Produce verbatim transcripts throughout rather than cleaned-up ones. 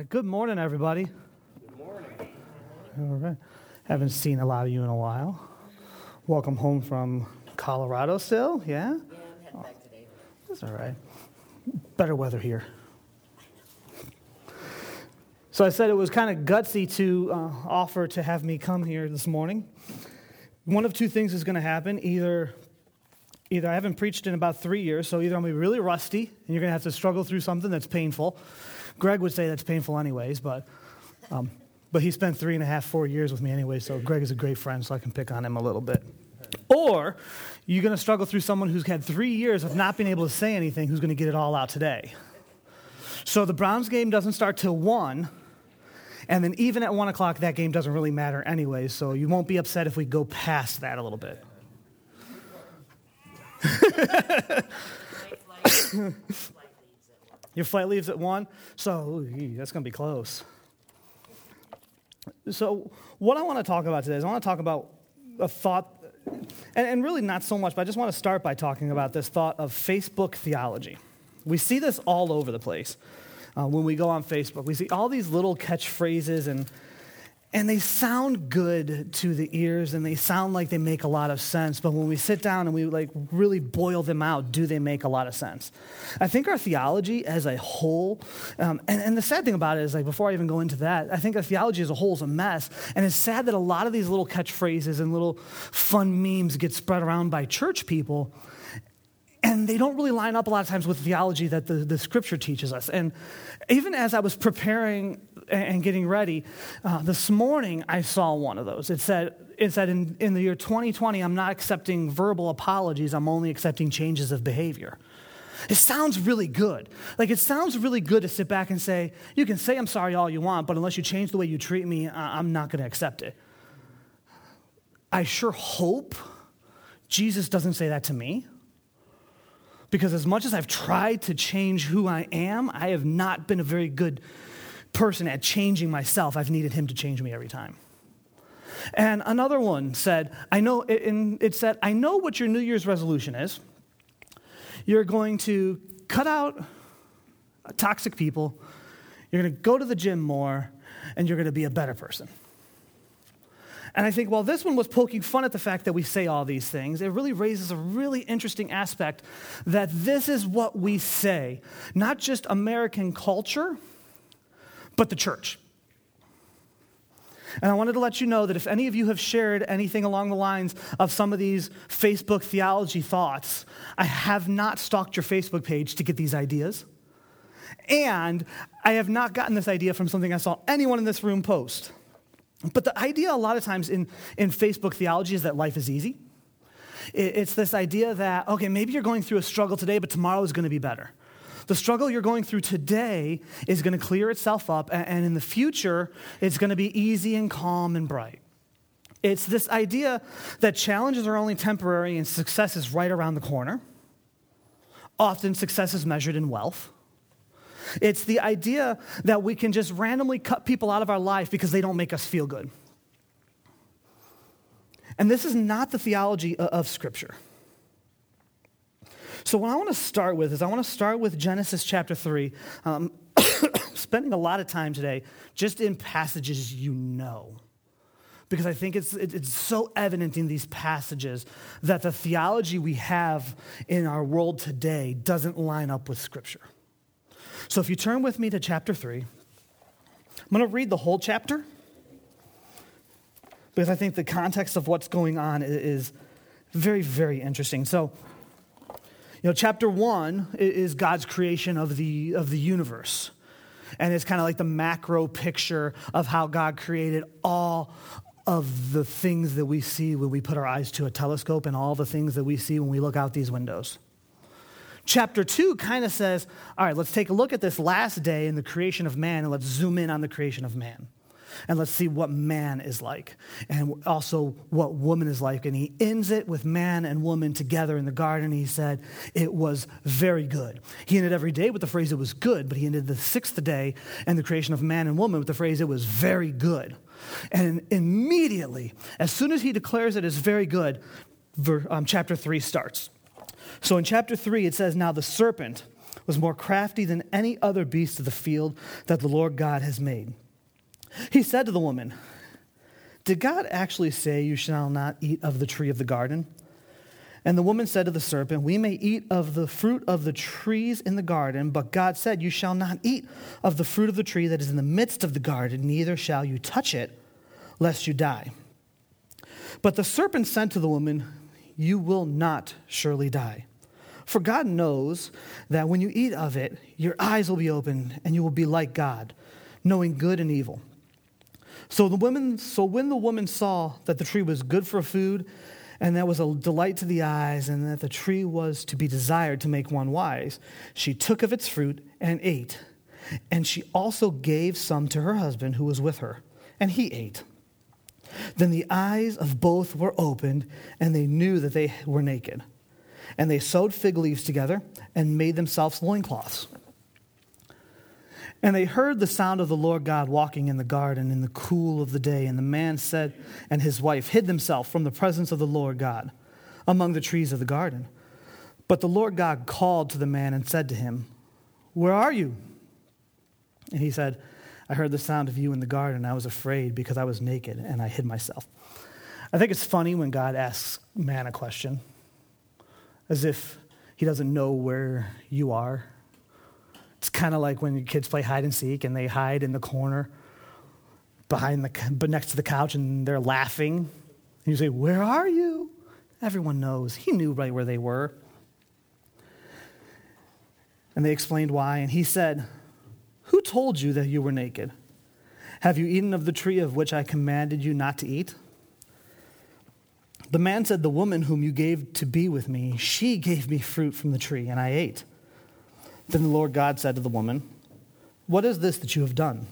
right, good morning, everybody. Good morning. All right. Haven't seen a lot of you in a while. Welcome home from Colorado still, yeah? Yeah, I'm heading back today. That's all right. Better weather here. So I said it was kind of gutsy to uh, offer to have me come here this morning. One of two things is going to happen. Either either I haven't preached in about three years, so either I'm going to be really rusty, and you're going to have to struggle through something that's painful. Greg would say that's painful anyways, but um, but he spent three and a half, four years with me anyway, so Greg is a great friend, so I can pick on him a little bit. Or you're going to struggle through someone who's had three years of not being able to say anything, who's going to get it all out today. So the Browns game doesn't start till one, and then even at one o'clock, that game doesn't really matter anyway, so you won't be upset if we go past that a little bit. Your flight leaves at one, so ooh, that's going to be close. So what I want to talk about today is I want to talk about a thought, and, and really not so much, but I just want to start by talking about this thought of Facebook theology. We see this all over the place. Uh, when we go on Facebook, we see all these little catchphrases, and and they sound good to the ears, and they sound like they make a lot of sense. But when we sit down and we like really boil them out, do they make a lot of sense? I think our theology as a whole, um, and, and the sad thing about it is, like, before I even go into that, I think our theology as a whole is a mess. And it's sad that a lot of these little catchphrases and little fun memes get spread around by church people, and they don't really line up a lot of times with theology that the, the Scripture teaches us. And even as I was preparing and getting ready, uh, this morning I saw one of those. It said, it said in, in the year twenty twenty, I'm not accepting verbal apologies, I'm only accepting changes of behavior. It sounds really good. Like, it sounds really good to sit back and say, you can say I'm sorry all you want, but unless you change the way you treat me, I'm not going to accept it. I sure hope Jesus doesn't say that to me. Because as much as I've tried to change who I am, I have not been a very good person at changing myself. I've needed him to change me every time. And another one said, I know, and it said, I know what your New Year's resolution is. You're going to cut out toxic people, you're going to go to the gym more, and you're going to be a better person. And I think while this one was poking fun at the fact that we say all these things, it really raises a really interesting aspect that this is what we say, not just American culture, but the church. And I wanted to let you know that if any of you have shared anything along the lines of some of these Facebook theology thoughts, I have not stalked your Facebook page to get these ideas. And I have not gotten this idea from something I saw anyone in this room post. But the idea a lot of times in, in Facebook theology is that life is easy. It's this idea that, okay, maybe you're going through a struggle today, but tomorrow is going to be better. The struggle you're going through today is going to clear itself up, and in the future, it's going to be easy and calm and bright. It's this idea that challenges are only temporary and success is right around the corner. Often success is measured in wealth. It's the idea that we can just randomly cut people out of our life because they don't make us feel good. And this is not the theology of Scripture. So what I want to start with is I want to start with Genesis chapter three, um, spending a lot of time today just in passages you know. Because I think it's it's so evident in these passages that the theology we have in our world today doesn't line up with Scripture. So if you turn with me to chapter three, I'm going to read the whole chapter because I think the context of what's going on is very, very interesting. So, you know, chapter one is God's creation of the of the universe. And it's kind of like the macro picture of how God created all of the things that we see when we put our eyes to a telescope and all the things that we see when we look out these windows. Chapter two kind of says, all right, let's take a look at this last day in the creation of man, and let's zoom in on the creation of man. And let's see what man is like, and also what woman is like. And he ends it with man and woman together in the garden. He said it was very good. He ended every day with the phrase it was good, but he ended the sixth day and the creation of man and woman with the phrase it was very good. And immediately, as soon as he declares it as very good, um, chapter three starts. So in chapter three, it says, now the serpent was more crafty than any other beast of the field that the Lord God has made. He said to the woman, "Did God actually say you shall not eat of the tree of the garden?" And the woman said to the serpent, "We may eat of the fruit of the trees in the garden, but God said, you shall not eat of the fruit of the tree that is in the midst of the garden, neither shall you touch it, lest you die." But the serpent said to the woman, "You will not surely die. For God knows that when you eat of it, your eyes will be opened, and you will be like God, knowing good and evil." So the woman, so when the woman saw that the tree was good for food, and that was a delight to the eyes, and that the tree was to be desired to make one wise, she took of its fruit and ate. And she also gave some to her husband who was with her, and he ate. Then the eyes of both were opened, and they knew that they were naked. And they sewed fig leaves together and made themselves loincloths. And they heard the sound of the Lord God walking in the garden in the cool of the day. And the man said, and his wife hid themselves from the presence of the Lord God among the trees of the garden. But the Lord God called to the man and said to him, "Where are you?" And he said, "I heard the sound of you in the garden, and I was afraid because I was naked, and I hid myself." I think it's funny when God asks man a question, as if he doesn't know where you are. It's kind of like when your kids play hide and seek and they hide in the corner behind the, but next to the couch, and they're laughing. And you say, "Where are you?" Everyone knows. He knew right where they were. And they explained why. And he said, "Who told you that you were naked? Have you eaten of the tree of which I commanded you not to eat?" The man said, "The woman whom you gave to be with me, she gave me fruit from the tree, and I ate." Then the Lord God said to the woman, "What is this that you have done?"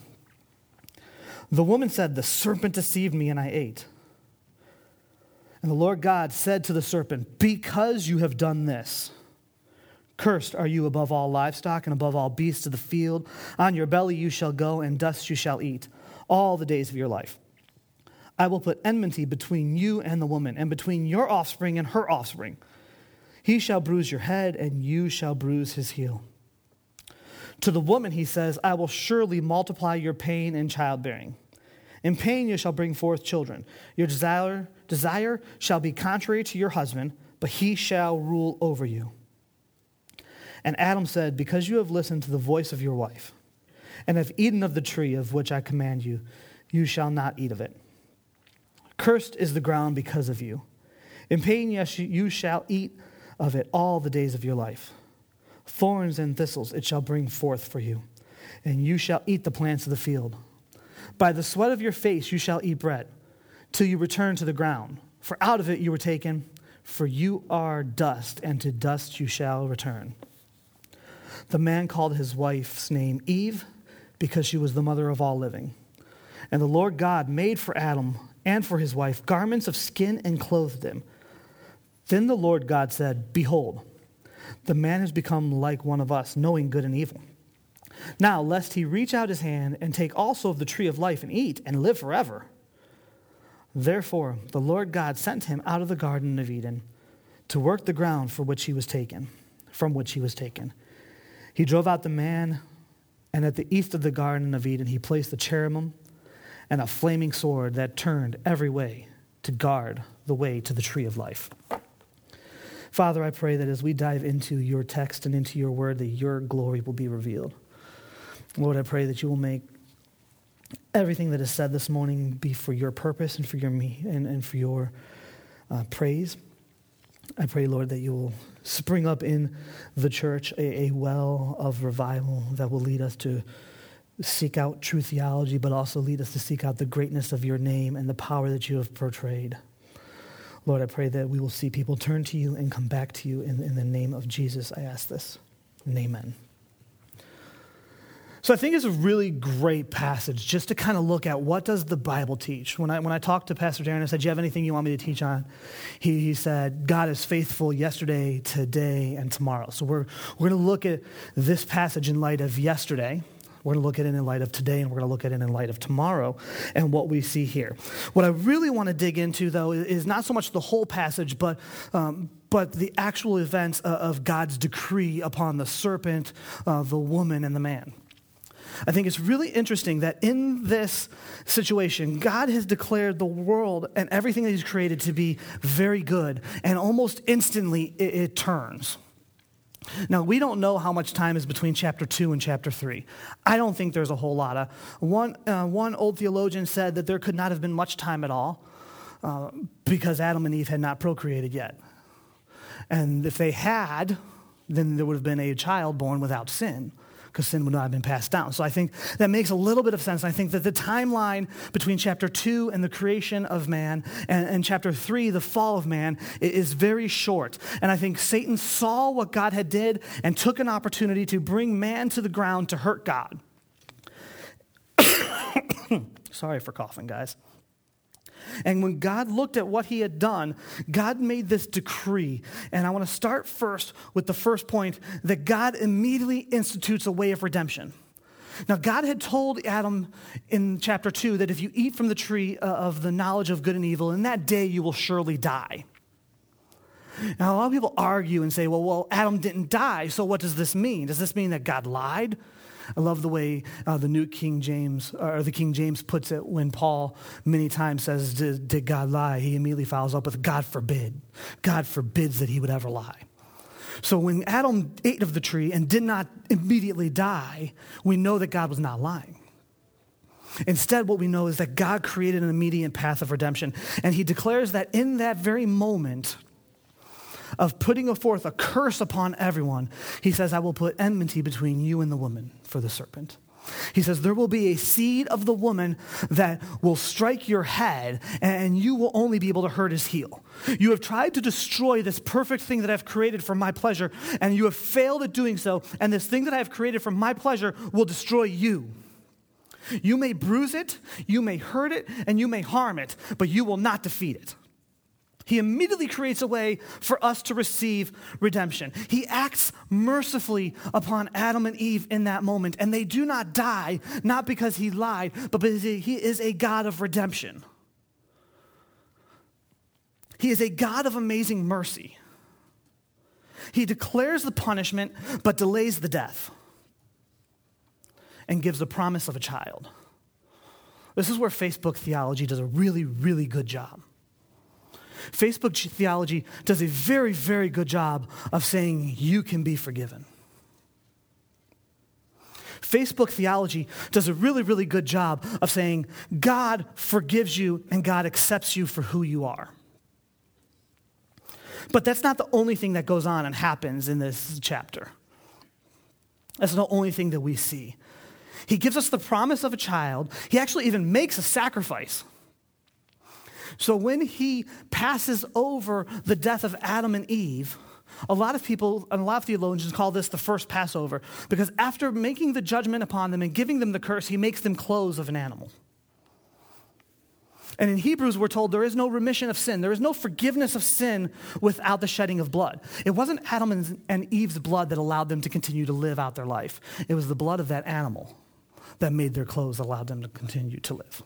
The woman said, "The serpent deceived me, and I ate." And the Lord God said to the serpent, "Because you have done this, cursed are you above all livestock and above all beasts of the field. On your belly you shall go, and dust you shall eat all the days of your life. I will put enmity between you and the woman, and between your offspring and her offspring. He shall bruise your head, and you shall bruise his heel." To the woman he says, "I will surely multiply your pain in childbearing. In pain you shall bring forth children. Your desire, desire shall be contrary to your husband, but he shall rule over you." And Adam said, "Because you have listened to the voice of your wife, and have eaten of the tree of which I command you, you shall not eat of it. Cursed is the ground because of you. In pain yes, you shall eat of it all the days of your life. Thorns and thistles it shall bring forth for you, and you shall eat the plants of the field. By the sweat of your face you shall eat bread, till you return to the ground. For out of it you were taken, for you are dust, and to dust you shall return." The man called his wife's name Eve, because she was the mother of all living. And the Lord God made for Adam and for his wife garments of skin and clothed them. Then the Lord God said, "Behold, the man has become like one of us, knowing good and evil. Now, lest he reach out his hand and take also of the tree of life and eat and live forever." Therefore, the Lord God sent him out of the Garden of Eden to work the ground for which he was taken, from which he was taken. He drove out the man, and at the east of the Garden of Eden he placed the cherubim and a flaming sword that turned every way to guard the way to the tree of life. Father, I pray that as we dive into your text and into your word, that your glory will be revealed. Lord, I pray that you will make everything that is said this morning be for your purpose and for your me and, and for your uh, praise. I pray, Lord, that you will spring up in the church a, a well of revival that will lead us to seek out true theology, but also lead us to seek out the greatness of your name and the power that you have portrayed. Lord, I pray that we will see people turn to you and come back to you. In, in the name of Jesus, I ask this. And amen. So I think it's a really great passage just to kind of look at what does the Bible teach. When I when I talked to Pastor Darren, I said, "Do you have anything you want me to teach on?" He, he said, God is faithful yesterday, today, and tomorrow. So we're, we're going to look at this passage in light of yesterday. We're going to look at it in light of today, and we're going to look at it in light of tomorrow and what we see here. What I really want to dig into, though, is not so much the whole passage, but um, but the actual events of God's decree upon the serpent, uh, the woman, and the man. I think it's really interesting that in this situation, God has declared the world and everything that he's created to be very good, and almost instantly it, it turns. Now, we don't know how much time is between chapter two and chapter three. I don't think there's a whole lot of. One, uh, one old theologian said that there could not have been much time at all uh, because Adam and Eve had not procreated yet. And if they had, then there would have been a child born without sin, because sin would not have been passed down. So I think that makes a little bit of sense. I think that the timeline between chapter two and the creation of man and, and chapter three, the fall of man, is very short. And I think Satan saw what God had did and took an opportunity to bring man to the ground to hurt God. Sorry for coughing, guys. And when God looked at what he had done, God made this decree. And I want to start first with the first point, that God immediately institutes a way of redemption. Now, God had told Adam in chapter two that if you eat from the tree of the knowledge of good and evil, in that day you will surely die. Now, a lot of people argue and say, well, well, Adam didn't die, so what does this mean? Does this mean that God lied? I love the way uh, the New King James, or the King James puts it when Paul many times says, did, did God lie? He immediately follows up with, God forbid. God forbids that he would ever lie. So when Adam ate of the tree and did not immediately die, we know that God was not lying. Instead, what we know is that God created an immediate path of redemption. And he declares that in that very moment of putting forth a curse upon everyone, he says, I will put enmity between you and the woman for the serpent. He says, there will be a seed of the woman that will strike your head, and you will only be able to hurt his heel. You have tried to destroy this perfect thing that I've created for my pleasure, and you have failed at doing so, and this thing that I have created for my pleasure will destroy you. You may bruise it, you may hurt it, and you may harm it, but you will not defeat it. He immediately creates a way for us to receive redemption. He acts mercifully upon Adam and Eve in that moment, and they do not die, not because he lied, but because he is a God of redemption. He is a God of amazing mercy. He declares the punishment, but delays the death, and gives the promise of a child. This is where Facebook theology does a really, really good job. Facebook theology does a very, very good job of saying you can be forgiven. Facebook theology does a really, really good job of saying God forgives you and God accepts you for who you are. But that's not the only thing that goes on and happens in this chapter. That's the only thing that we see. He gives us the promise of a child. He actually even makes a sacrifice. So when he passes over the death of Adam and Eve, a lot of people and a lot of theologians call this the first Passover, because after making the judgment upon them and giving them the curse, he makes them clothes of an animal. And in Hebrews, we're told there is no remission of sin. There is no forgiveness of sin without the shedding of blood. It wasn't Adam and Eve's blood that allowed them to continue to live out their life. It was the blood of that animal that made their clothes, allowed them to continue to live.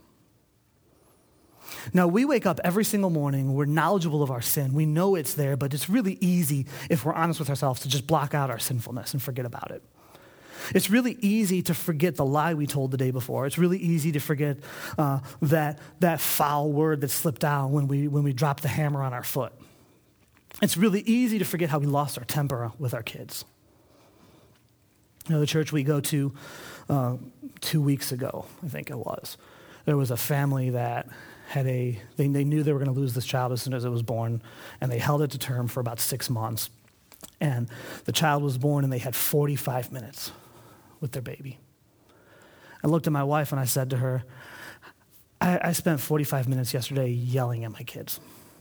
Now, we wake up every single morning, we're knowledgeable of our sin. We know it's there, but it's really easy, if we're honest with ourselves, to just block out our sinfulness and forget about it. It's really easy to forget the lie we told the day before. It's really easy to forget uh, that, that foul word that slipped out when we, when we dropped the hammer on our foot. It's really easy to forget how we lost our temper with our kids. You know, the church we go to uh, two weeks ago, I think it was, there was a family that had a, they, they knew they were going to lose this child as soon as it was born, and they held it to term for about six months. And the child was born, and they had forty-five minutes with their baby. I looked at my wife, and I said to her, I, I spent forty-five minutes yesterday yelling at my kids.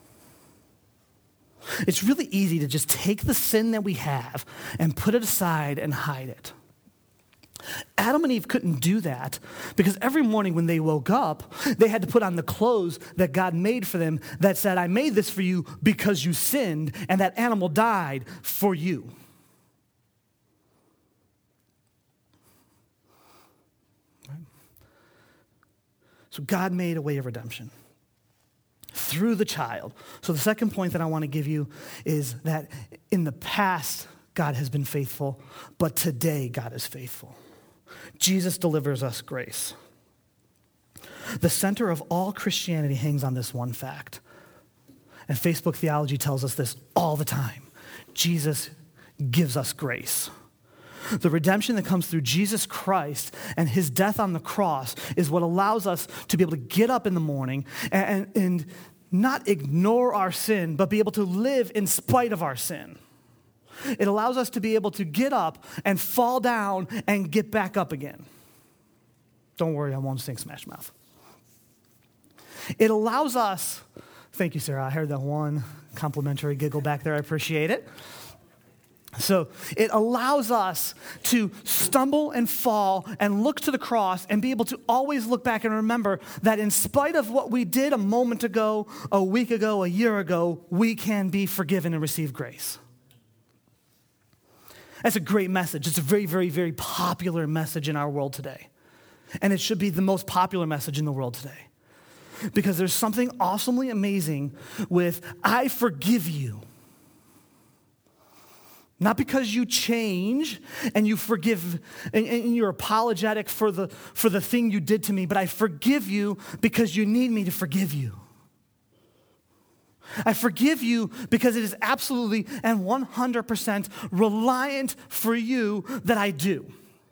It's really easy to just take the sin that we have and put it aside and hide it. Adam and Eve couldn't do that because every morning when they woke up, they had to put on the clothes that God made for them that said, I made this for you because you sinned, and that animal died for you. Right? So God made a way of redemption. through the child. So the second point that I want to give you is that in the past, God has been faithful, but today God is faithful. Jesus delivers us grace. The center of all Christianity hangs on this one fact. And Facebook theology tells us this all the time. Jesus gives us grace. The redemption that comes through Jesus Christ and his death on the cross is what allows us to be able to get up in the morning and, and, and not ignore our sin, but be able to live in spite of our sin. It allows us to be able to get up and fall down and get back up again. Don't worry, I won't sing Smash Mouth. It allows us, thank you, Sarah. I heard that one complimentary giggle back there. I appreciate it. So it allows us to stumble and fall and look to the cross and be able to always look back and remember that in spite of what we did a moment ago, a week ago, a year ago, we can be forgiven and receive grace. That's a great message. It's a very, very, very popular message in our world today. And it should be the most popular message in the world today. Because there's something awesomely amazing with, I forgive you. Not because you change and you forgive and, and you're apologetic for the, for the thing you did to me, but I forgive you because you need me to forgive you. I forgive you because it is absolutely and one hundred percent reliant for you that I do.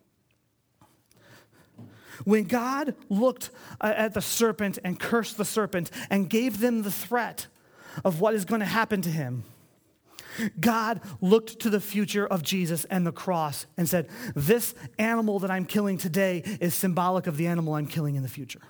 When God looked at the serpent and cursed the serpent and gave them the threat of what is going to happen to him, God looked to the future of Jesus and the cross and said, this animal that I'm killing today is symbolic of the animal I'm killing in the future.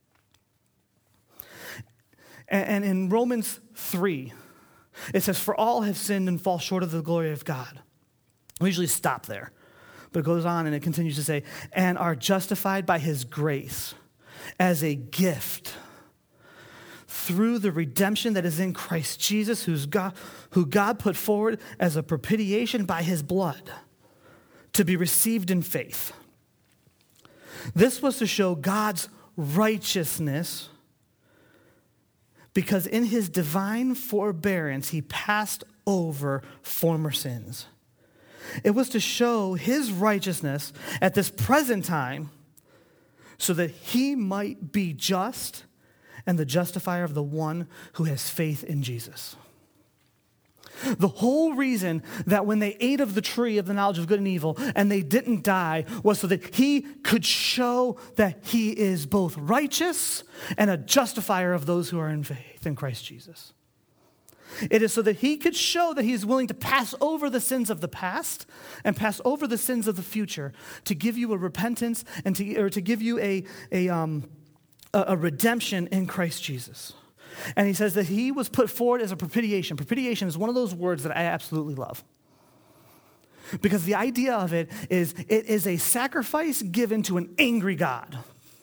And in Romans three, it says, for all have sinned and fall short of the glory of God. We usually stop there. But it goes on and it continues to say, and are justified by his grace as a gift through the redemption that is in Christ Jesus, who's God, who God put forward as a propitiation by his blood to be received in faith. This was to show God's righteousness because in his divine forbearance, he passed over former sins. It was to show his righteousness at this present time so that he might be just and the justifier of the one who has faith in Jesus. The whole reason that when they ate of the tree of the knowledge of good and evil and they didn't die was so that he could show that he is both righteous and a justifier of those who are in faith in Christ Jesus. It is so that he could show that he is willing to pass over the sins of the past and pass over the sins of the future to give you a repentance and to, or to give you a, a, um, a, a redemption in Christ Jesus. And he says that he was put forward as a propitiation. Propitiation is one of those words that I absolutely love. Because the idea of it is it is a sacrifice given to an angry God.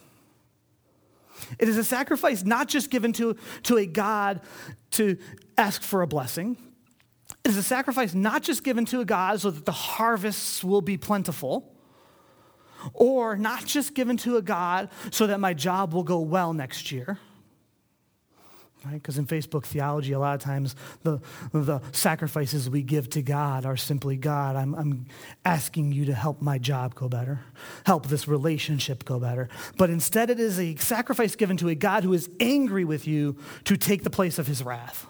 It is a sacrifice not just given to, to a God to ask for a blessing. It is a sacrifice not just given to a God so that the harvests will be plentiful, or not just given to a God so that my job will go well next year. Right? Because in Facebook theology, a lot of times the, the sacrifices we give to God are simply, God, I'm, I'm asking you to help my job go better, help this relationship go better. But instead it is a sacrifice given to a God who is angry with you to take the place of his wrath.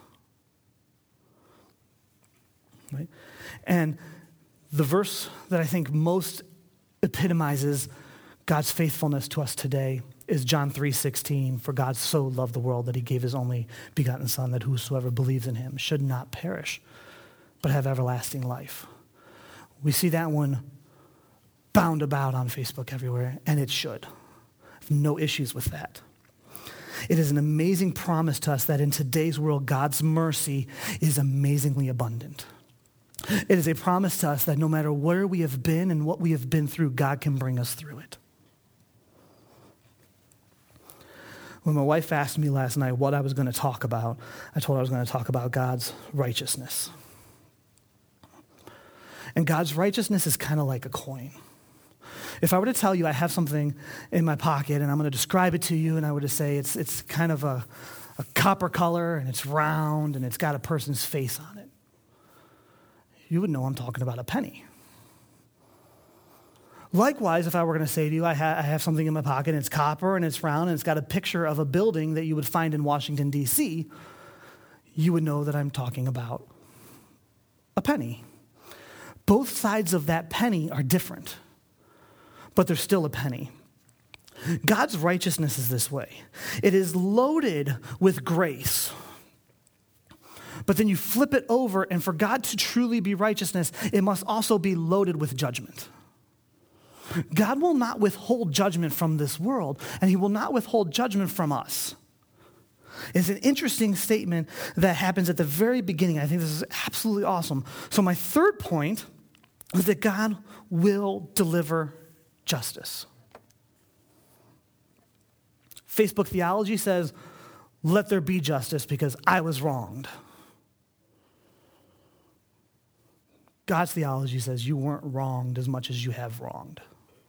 Right? And the verse that I think most epitomizes God's faithfulness to us today is John three sixteen. For God so loved the world that he gave his only begotten Son, that whosoever believes in him should not perish, but have everlasting life. We see that one bound about on Facebook everywhere, and it should. I have no issues with that. It is an amazing promise to us that in today's world, God's mercy is amazingly abundant. It is a promise to us that no matter where we have been and what we have been through, God can bring us through it. When my wife asked me last night what I was going to talk about, I told her I was going to talk about God's righteousness. And God's righteousness is kind of like a coin. If I were to tell you I have something in my pocket and I'm going to describe it to you and I were to say it's it's kind of a, a copper color and it's round and it's got a person's face on it, you would know I'm talking about a penny. Likewise, if I were going to say to you, I, ha- I have something in my pocket and it's copper and it's round and it's got a picture of a building that you would find in Washington, D C, you would know that I'm talking about a penny. Both sides of that penny are different, but they're still a penny. God's righteousness is this way. It is loaded with grace. But then you flip it over, and for God to truly be righteousness, it must also be loaded with judgment. God will not withhold judgment from this world, and he will not withhold judgment from us. It's an interesting statement that happens at the very beginning. I think this is absolutely awesome. So my third point is that God will deliver justice. Facebook theology says, let there be justice because I was wronged. God's theology says you weren't wronged as much as you have wronged.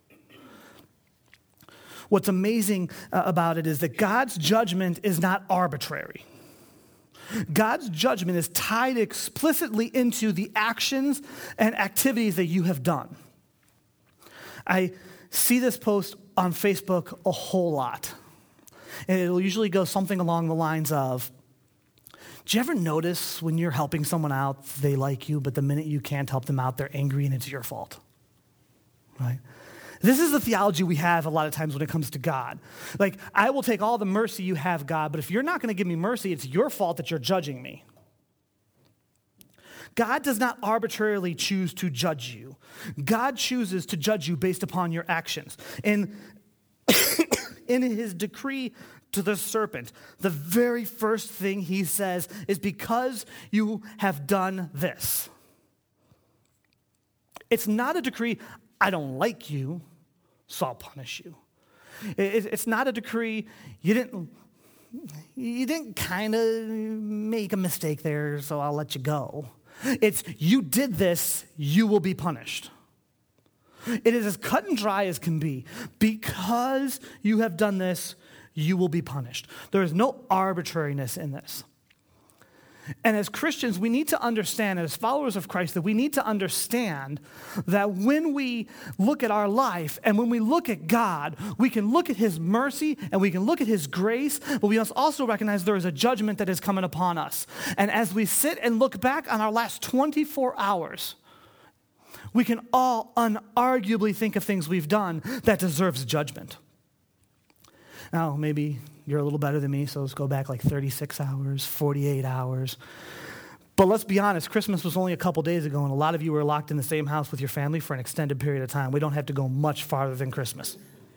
What's amazing uh, about it is that God's judgment is not arbitrary. God's judgment is tied explicitly into the actions and activities that you have done. I see this post on Facebook a whole lot. And it'll usually go something along the lines of, do you ever notice when you're helping someone out, they like you, but the minute you can't help them out, they're angry and it's your fault? Right? This is the theology we have a lot of times when it comes to God. Like, I will take all the mercy you have, God, but if you're not going to give me mercy, it's your fault that you're judging me. God does not arbitrarily choose to judge you. God chooses to judge you based upon your actions. And in his decree to the serpent, the very first thing he says is because you have done this. It's not a decree, I don't like you, so I'll punish you. It's not a decree, you didn't, you didn't kind of make a mistake there, so I'll let you go. It's you did this, you will be punished. It is as cut and dry as can be. Because you have done this, you will be punished. There is no arbitrariness in this. And as Christians, we need to understand, as followers of Christ, that we need to understand that when we look at our life and when we look at God, we can look at his mercy and we can look at his grace, but we must also recognize there is a judgment that is coming upon us. And as we sit and look back on our last twenty-four hours, we can all unarguably think of things we've done that deserves judgment. Now, maybe you're a little better than me, so let's go back like thirty-six hours, forty-eight hours. But let's be honest, Christmas was only a couple days ago, and a lot of you were locked in the same house with your family for an extended period of time. We don't have to go much farther than Christmas.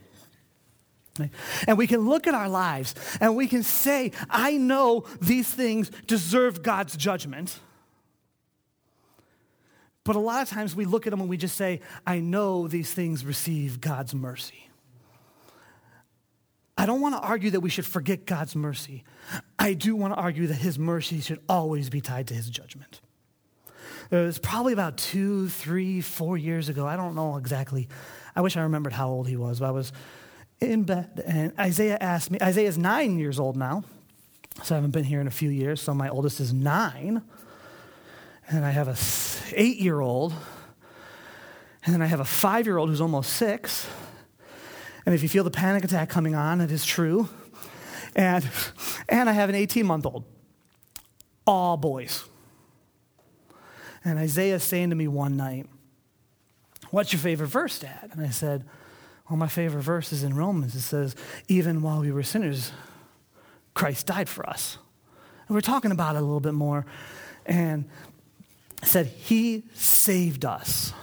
And we can look at our lives, and we can say, I know these things deserve God's judgment. But a lot of times we look at them and we just say, I know these things receive God's mercy. I don't want to argue that we should forget God's mercy. I do want to argue that his mercy should always be tied to his judgment. It was probably about two, three, four years ago. I don't know exactly. I wish I remembered how old he was. But I was in bed, and Isaiah asked me, Isaiah's nine years old now, so I haven't been here in a few years, so my oldest is nine. And I have a eight-year-old, and then I have a five-year-old who's almost six. And if you feel the panic attack coming on, it is true. And, and I have an eighteen-month-old, all boys. And Isaiah is saying to me one night, what's your favorite verse, Dad? And I said, well, my favorite verse is in Romans. It says, even while we were sinners, Christ died for us. And we're talking about it a little bit more. And said, he saved us.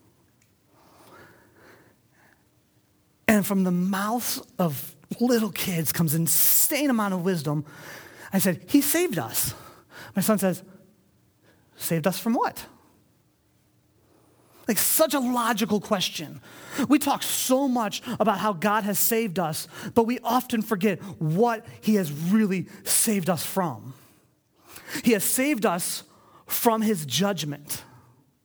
And from the mouths of little kids comes an insane amount of wisdom. I said, he saved us. My son says, saved us from what? Like, such a logical question. We talk so much about how God has saved us, but we often forget what he has really saved us from. He has saved us from his judgment.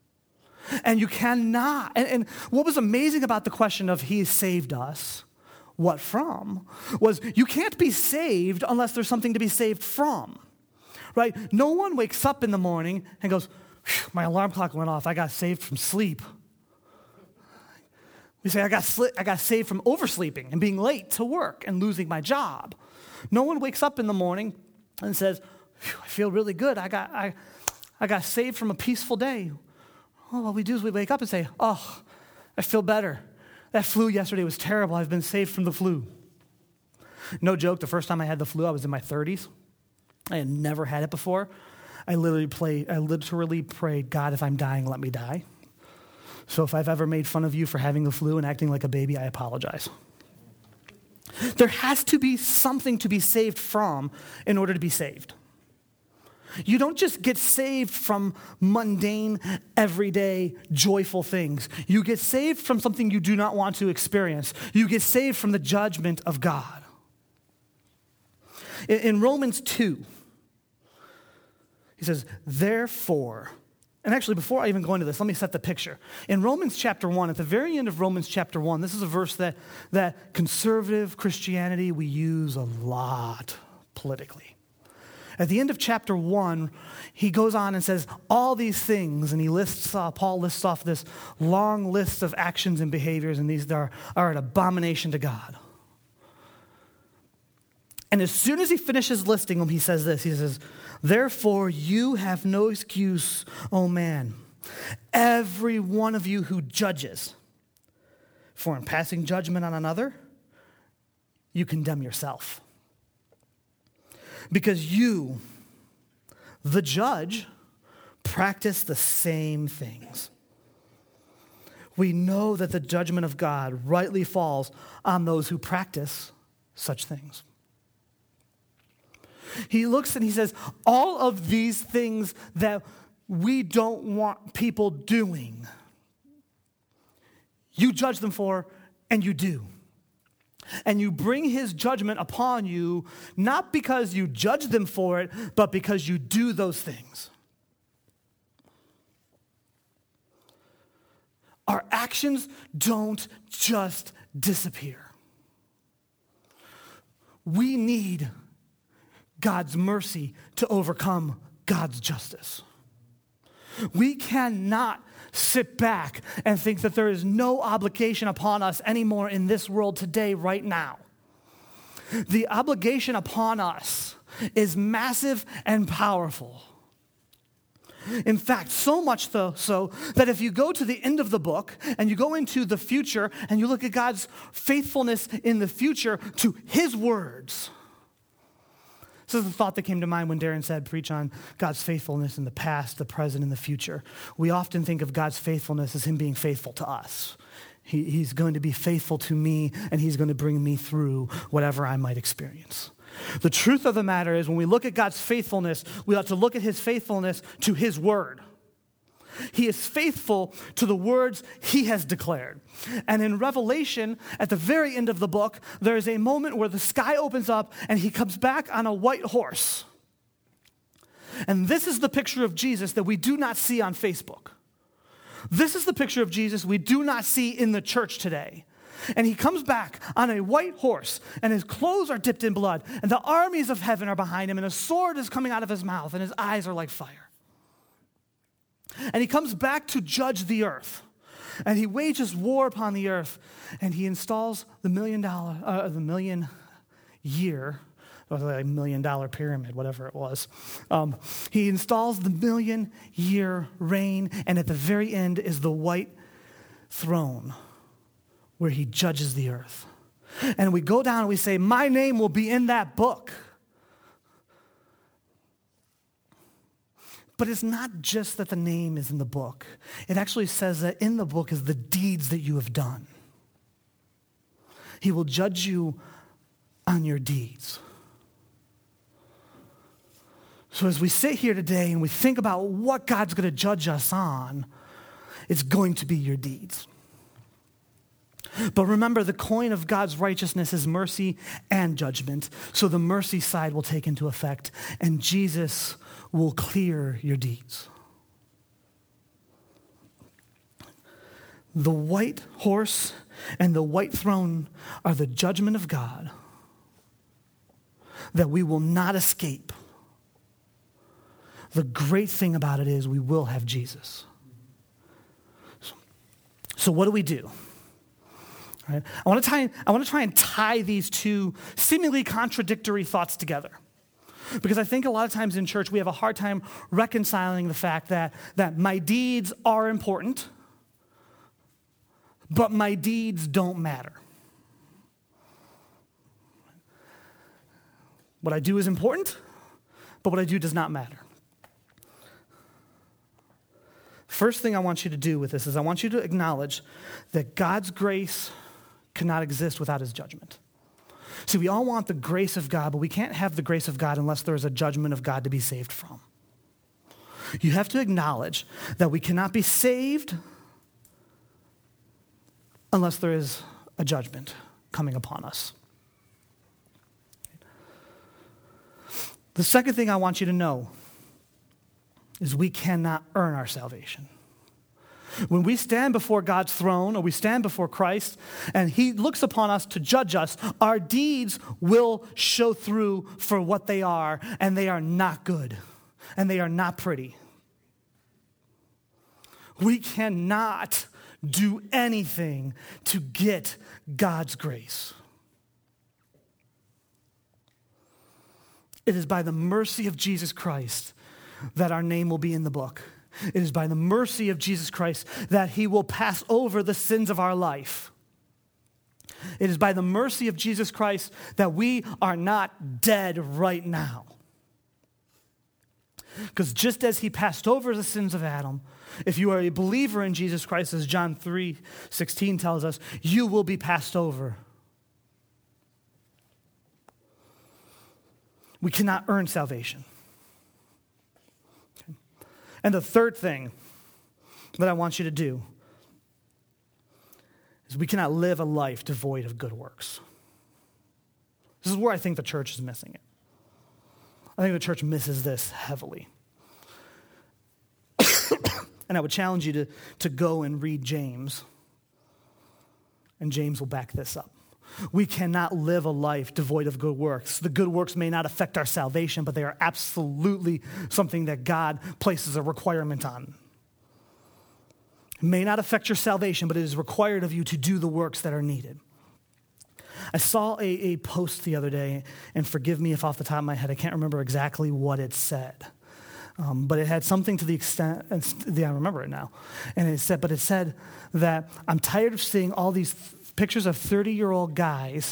And you cannot, and, and what was amazing about the question of he saved us what from, was you can't be saved unless there's something to be saved from, right? No one wakes up in the morning and goes, my alarm clock went off, I got saved from sleep. We say, I got, sli- I got saved from oversleeping and being late to work and losing my job. No one wakes up in the morning and says, I feel really good, I got, I, I got saved from a peaceful day. Oh, what we do is we wake up and say, oh, I feel better. That flu yesterday was terrible. I've been saved from the flu. No joke, the first time I had the flu, I was in my thirties. I had never had it before. I literally, play, I literally prayed, God, if I'm dying, let me die. So if I've ever made fun of you for having the flu and acting like a baby, I apologize. There has to be something to be saved from in order to be saved. You don't just get saved from mundane, everyday, joyful things. You get saved from something you do not want to experience. You get saved from the judgment of God. In, in Romans two, he says, therefore, and actually before I even go into this, let me set the picture. In Romans chapter one, at the very end of Romans chapter one, this is a verse that, that conservative Christianity we use a lot politically. At the end of chapter one, he goes on and says all these things, and he lists, uh, Paul lists off this long list of actions and behaviors, and these are, are an abomination to God. And as soon as he finishes listing them, he says this, he says, therefore you have no excuse, O man, every one of you who judges, for in passing judgment on another, you condemn yourself. Because you, the judge, practice the same things. We know that the judgment of God rightly falls on those who practice such things. He looks and he says, all of these things that we don't want people doing, you judge them for, and you do. And you bring his judgment upon you, not because you judge them for it, but because you do those things. Our actions don't just disappear. We need God's mercy to overcome God's justice. We cannot sit back and think that there is no obligation upon us anymore in this world today, right now. The obligation upon us is massive and powerful. In fact, so much though, so that if you go to the end of the book and you go into the future and you look at God's faithfulness in the future to his words. This is the thought that came to mind when Darren said, preach on God's faithfulness in the past, the present, and the future. We often think of God's faithfulness as him being faithful to us. He, he's going to be faithful to me, and he's going to bring me through whatever I might experience. The truth of the matter is when we look at God's faithfulness, we ought to look at his faithfulness to his word. He is faithful to the words he has declared. And in Revelation, at the very end of the book, there is a moment where the sky opens up and he comes back on a white horse. And this is the picture of Jesus that we do not see on Facebook. This is the picture of Jesus we do not see in the church today. And he comes back on a white horse, and his clothes are dipped in blood, and the armies of heaven are behind him, and a sword is coming out of his mouth, and his eyes are like fire. And he comes back to judge the earth. And he wages war upon the earth. And he installs the million dollar, uh, the million year, or the million dollar pyramid, whatever it was. Um, he installs the million year reign. And at the very end is the white throne where he judges the earth. And we go down and we say, my name will be in that book. But it's not just that the name is in the book. It actually says that in the book is the deeds that you have done. He will judge you on your deeds. So as we sit here today and we think about what God's going to judge us on, it's going to be your deeds. But remember, the coin of God's righteousness is mercy and judgment. So the mercy side will take into effect, and Jesus will clear your deeds. The white horse and the white throne are the judgment of God that we will not escape. The great thing about it is we will have Jesus. So, so what do we do? All right? I want to try, I want to try and tie these two seemingly contradictory thoughts together. Because I think a lot of times in church we have a hard time reconciling the fact that, that my deeds are important, but my deeds don't matter. What I do is important, but what I do does not matter. First thing I want you to do with this is I want you to acknowledge that God's grace cannot exist without his judgment. See, we all want the grace of God, but we can't have the grace of God unless there is a judgment of God to be saved from. You have to acknowledge that we cannot be saved unless there is a judgment coming upon us. The second thing I want you to know is we cannot earn our salvation. When we stand before God's throne or we stand before Christ and he looks upon us to judge us, our deeds will show through for what they are, and they are not good, and they are not pretty. We cannot do anything to get God's grace. It is by the mercy of Jesus Christ that our name will be in the book. It is by the mercy of Jesus Christ that he will pass over the sins of our life. It is by the mercy of Jesus Christ that we are not dead right now. Because just as he passed over the sins of Adam, if you are a believer in Jesus Christ, as John three sixteen tells us, you will be passed over. We cannot earn salvation. And the third thing that I want you to do is we cannot live a life devoid of good works. This is where I think the church is missing it. I think the church misses this heavily. And I would challenge you to, to go and read James. And James will back this up. We cannot live a life devoid of good works. The good works may not affect our salvation, but they are absolutely something that God places a requirement on. It may not affect your salvation, but it is required of you to do the works that are needed. I saw a, a post the other day, and forgive me if off the top of my head I can't remember exactly what it said. Um, but it had something to the extent, yeah, I remember it now. And it said, but it said that I'm tired of seeing all these th- pictures of thirty-year-old guys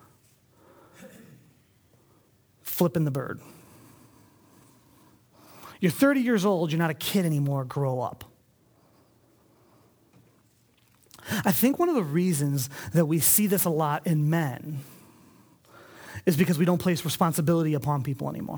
flipping the bird. You're thirty years old, you're not a kid anymore, grow up. I think one of the reasons that we see this a lot in men is because we don't place responsibility upon people anymore.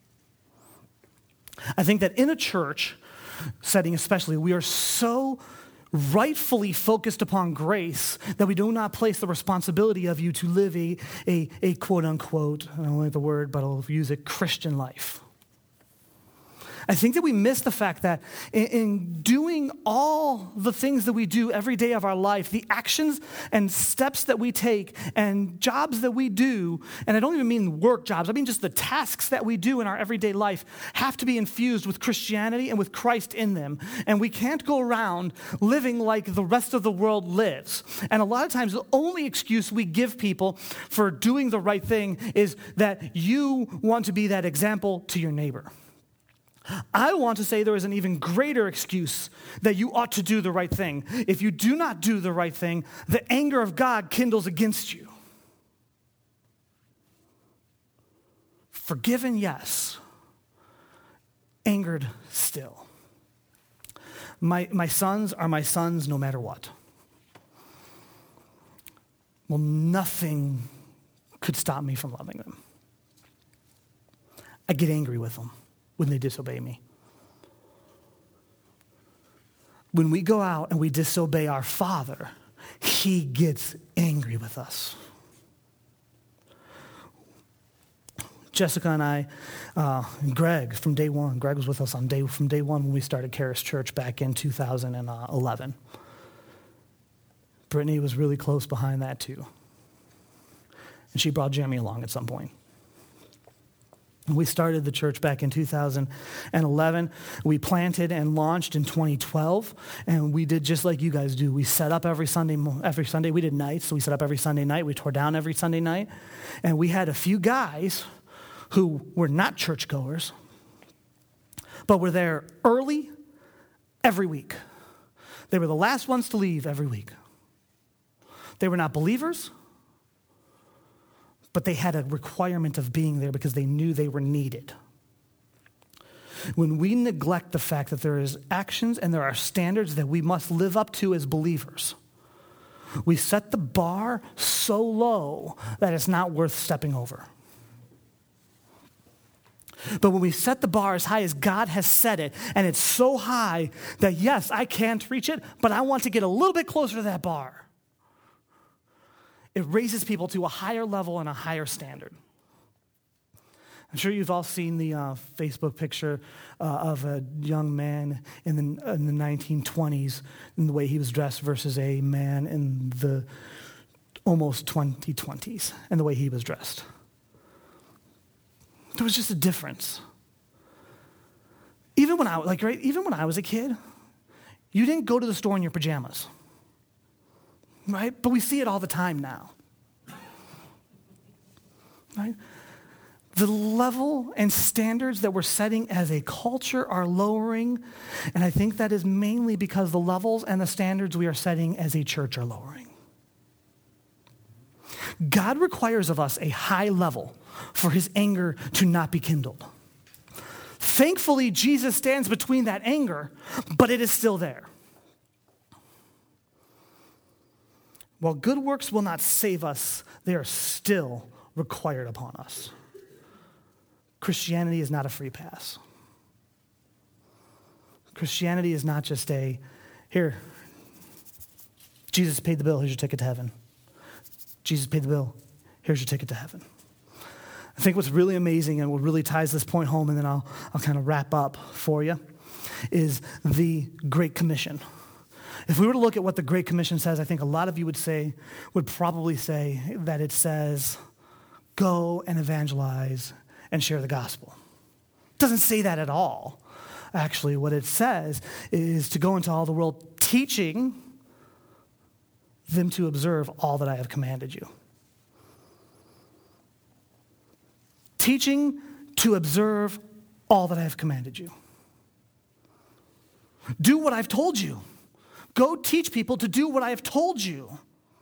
I think that in a church setting especially, we are so rightfully focused upon grace that we do not place the responsibility of you to live a, a, a quote-unquote, I don't like the word, but I'll use it, Christian life. I think that we miss the fact that in, in doing all the things that we do every day of our life, the actions and steps that we take and jobs that we do, and I don't even mean work jobs, I mean just the tasks that we do in our everyday life have to be infused with Christianity and with Christ in them. And we can't go around living like the rest of the world lives. And a lot of times the only excuse we give people for doing the right thing is that you want to be that example to your neighbor. I want to say there is an even greater excuse that you ought to do the right thing. If you do not do the right thing, the anger of God kindles against you. Forgiven, yes. Angered, still. My, my sons are my sons no matter what. Well, nothing could stop me from loving them. I get angry with them when they disobey me. When we go out and we disobey our Father, he gets angry with us. Jessica and I, uh, and Greg from day one, Greg was with us on day from day one when we started Charis Church back in two thousand eleven. Brittany was really close behind that too. And she brought Jeremy along at some point. We started the church back in two thousand eleven. We planted and launched in twenty twelve, and we did just like you guys do. We set up every Sunday. Every Sunday we did nights, so we set up every Sunday night. We tore down every Sunday night, and we had a few guys who were not churchgoers, but were there early every week. They were the last ones to leave every week. They were not believers, but they had a requirement of being there because they knew they were needed. When we neglect the fact that there is actions and there are standards that we must live up to as believers, we set the bar so low that it's not worth stepping over. But when we set the bar as high as God has set it, and it's so high that yes, I can't reach it, but I want to get a little bit closer to that bar, it raises people to a higher level and a higher standard. I'm sure you've all seen the uh, Facebook picture uh, of a young man in the, in the nineteen twenties and the way he was dressed versus a man in the almost twenty twenties and the way he was dressed. There was just a difference. Even when I like right, even when I was a kid, you didn't go to the store in your pajamas. Right? But we see it all the time now. Right? The level and standards that we're setting as a culture are lowering, and I think that is mainly because the levels and the standards we are setting as a church are lowering. God requires of us a high level for his anger to not be kindled. Thankfully, Jesus stands between that anger, but it is still there. While good works will not save us, they are still required upon us. Christianity is not a free pass. Christianity is not just a, here, Jesus paid the bill, here's your ticket to heaven. Jesus paid the bill, here's your ticket to heaven. I think what's really amazing and what really ties this point home, and then I'll, I'll kind of wrap up for you, is the Great Commission. If we were to look at what the Great Commission says, I think a lot of you would say, would probably say that it says, go and evangelize and share the gospel. It doesn't say that at all. Actually, what it says is to go into all the world teaching them to observe all that I have commanded you. Teaching to observe all that I have commanded you. Do what I've told you. Go teach people to do what I have told you.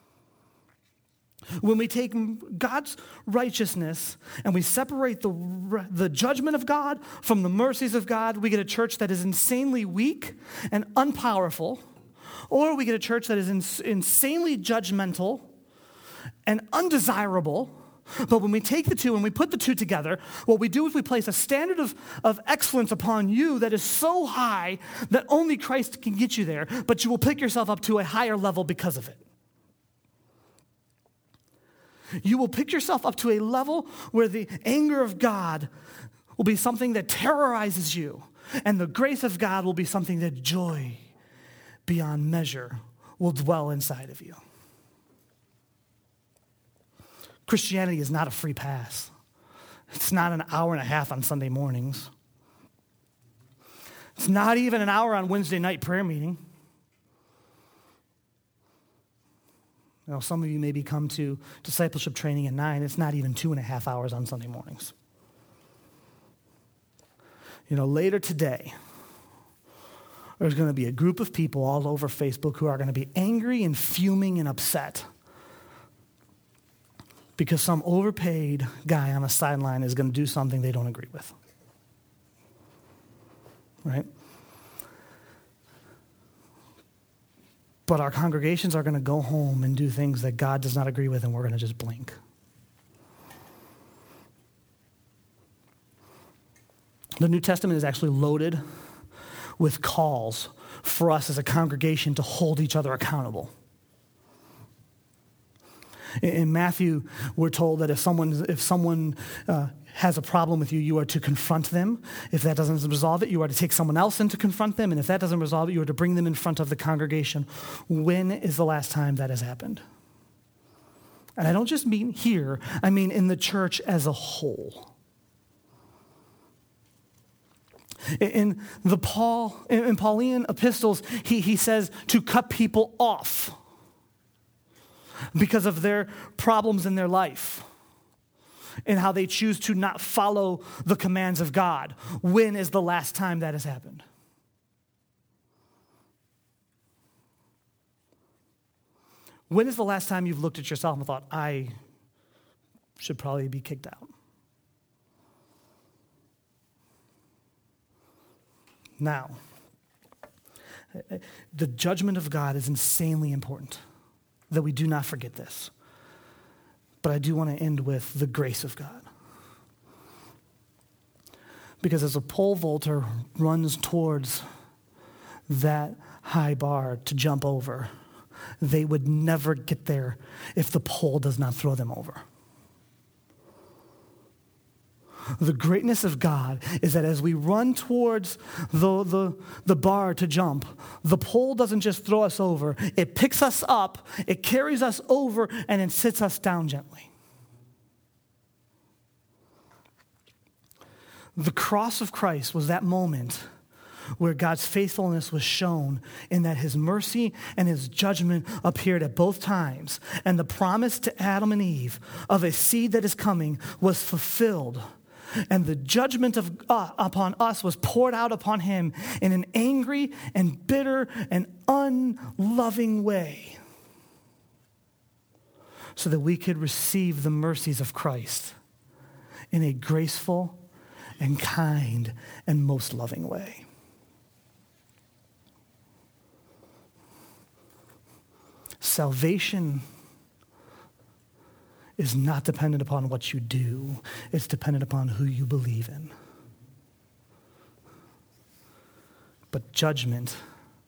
When we take God's righteousness and we separate the, the judgment of God from the mercies of God, we get a church that is insanely weak and unpowerful, or we get a church that is ins- insanely judgmental and undesirable. But when we take the two and we put the two together, what we do is we place a standard of, of excellence upon you that is so high that only Christ can get you there, but you will pick yourself up to a higher level because of it. You will pick yourself up to a level where the anger of God will be something that terrorizes you, and the grace of God will be something that joy beyond measure will dwell inside of you. Christianity is not a free pass. It's not an hour and a half on Sunday mornings. It's not even an hour on Wednesday night prayer meeting. You know, some of you maybe come to discipleship training at nine. It's not even two and a half hours on Sunday mornings. You know, later today, there's going to be a group of people all over Facebook who are going to be angry and fuming and upset because some overpaid guy on the sideline is going to do something they don't agree with. Right? But our congregations are going to go home and do things that God does not agree with, and we're going to just blink. The New Testament is actually loaded with calls for us as a congregation to hold each other accountable. In, in Matthew, we're told that if someone, if someone uh, has a problem with you, you are to confront them. If that doesn't resolve it, you are to take someone else in to confront them. And if that doesn't resolve it, you are to bring them in front of the congregation. When is the last time that has happened? And I don't just mean here, I mean in the church as a whole. In the Paul, in Pauline epistles, he, he says to cut people off because of their problems in their life and how they choose to not follow the commands of God. When is the last time that has happened? When is the last time you've looked at yourself and thought, I should probably be kicked out? Now, the judgment of God is insanely important, that we do not forget this. But I do want to end with the grace of God. Because as a pole vaulter runs towards that high bar to jump over, they would never get there if the pole does not throw them over. The greatness of God is that as we run towards the, the, the bar to jump, the pole doesn't just throw us over. It picks us up, it carries us over, and it sits us down gently. The cross of Christ was that moment where God's faithfulness was shown in that his mercy and his judgment appeared at both times. And the promise to Adam and Eve of a seed that is coming was fulfilled. And the judgment of uh, upon us was poured out upon him in an angry and bitter and unloving way so that we could receive the mercies of Christ in a graceful and kind and most loving way. Salvation is not dependent upon what you do. It's dependent upon who you believe in. But judgment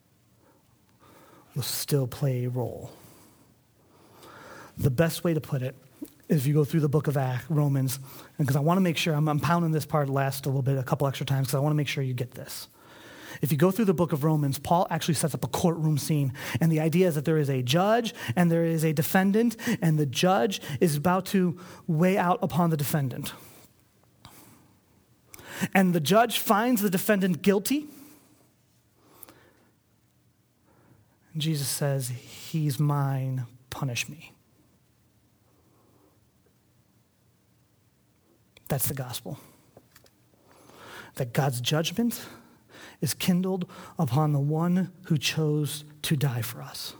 will still play a role. The best way to put it is if you go through the book of Acts, Romans, and because I want to make sure, I'm, I'm pounding this part last a little bit, a couple extra times, because I want to make sure you get this. If you go through the book of Romans, Paul actually sets up a courtroom scene. And the idea is that there is a judge and there is a defendant, and the judge is about to weigh out upon the defendant. And the judge finds the defendant guilty. And Jesus says, he's mine, punish me. That's the gospel. That God's judgment is kindled upon the one who chose to die for us.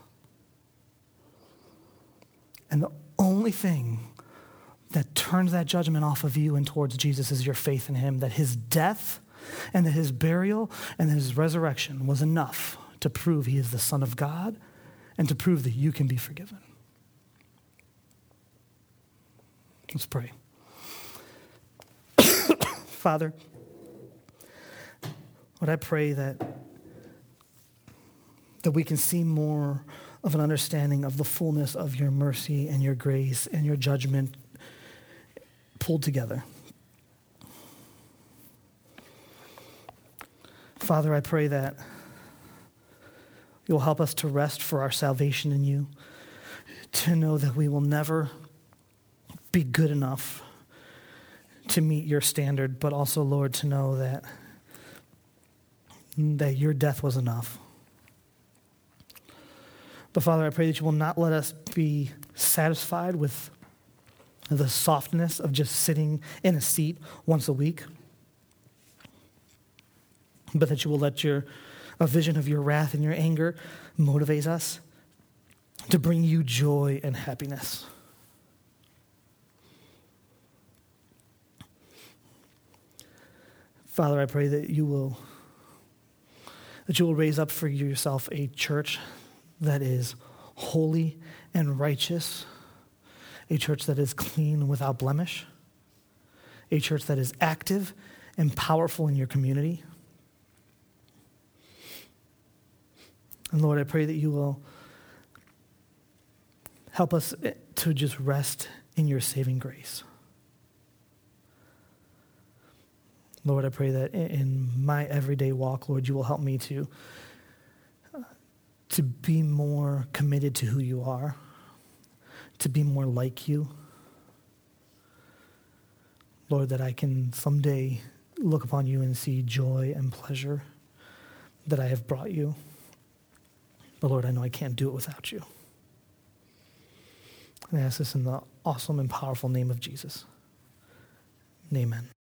And the only thing that turns that judgment off of you and towards Jesus is your faith in him, that his death and that his burial and his resurrection was enough to prove he is the Son of God and to prove that you can be forgiven. Let's pray. Father, Lord, I pray that, that we can see more of an understanding of the fullness of your mercy and your grace and your judgment pulled together. Father, I pray that you'll help us to rest for our salvation in you, to know that we will never be good enough to meet your standard, but also, Lord, to know that that your death was enough. But Father, I pray that you will not let us be satisfied with the softness of just sitting in a seat once a week, but that you will let your a vision of your wrath and your anger motivate us to bring you joy and happiness. Father, I pray that you will that you will raise up for yourself a church that is holy and righteous, a church that is clean without blemish, a church that is active and powerful in your community. And Lord, I pray that you will Help us to just rest in your saving grace. Lord, I pray that in my everyday walk, Lord, you will help me to, uh, to be more committed to who you are, to be more like you. Lord, that I can someday look upon you and see joy and pleasure that I have brought you. But Lord, I know I can't do it without you. And I ask this in the awesome and powerful name of Jesus. Amen.